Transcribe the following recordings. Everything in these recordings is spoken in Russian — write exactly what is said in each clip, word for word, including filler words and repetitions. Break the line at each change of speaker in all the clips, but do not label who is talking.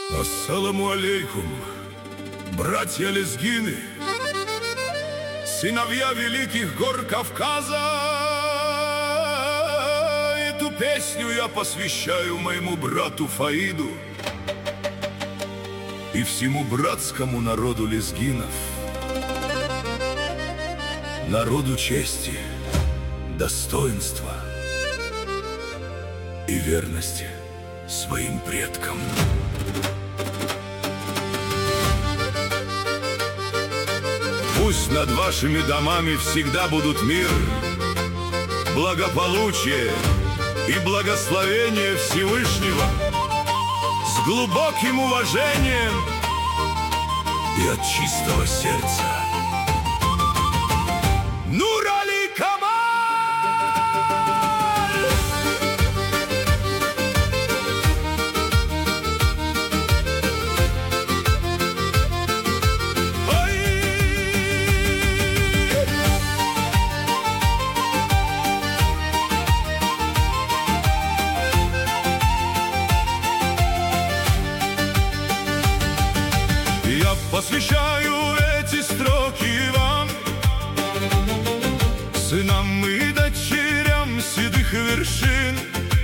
Ассаламу алейкум, братья-лезгины, сыновья великих гор Кавказа. Эту песню я посвящаю моему брату Фаиду и всему братскому народу лезгинов, народу чести, достоинства и верности своим предкам. Пусть над вашими домами всегда будут мир, благополучие и благословение Всевышнего, с глубоким уважением и от чистого сердца. Нур Али Камаль! Я посвящаю эти строки вам, сынам и дочерям седых вершин,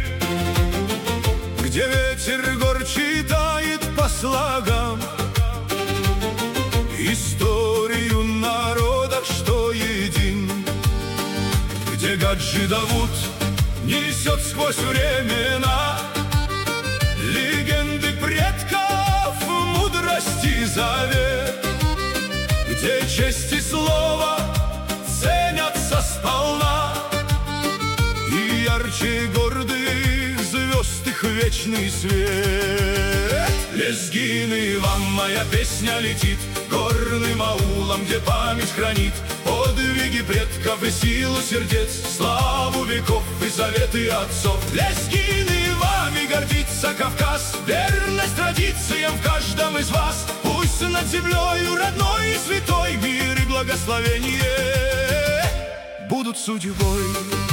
где ветер гор читает по слогам историю народа, что един, где Гаджи Давуд несет сквозь времена легенды предков, мудрости завет, где честь и слово ценятся сполна, и ярче гордых звезд их вечный свет. Лезгины, вам моя песня летит горным аулом, где память хранит подвиги предков и силу сердец, славу веков и заветы отцов. Лезгины, вами гордится Кавказ, верность традициям в каждом из вас. Пусть над землею родной и святой мир и благословение будут судьбой.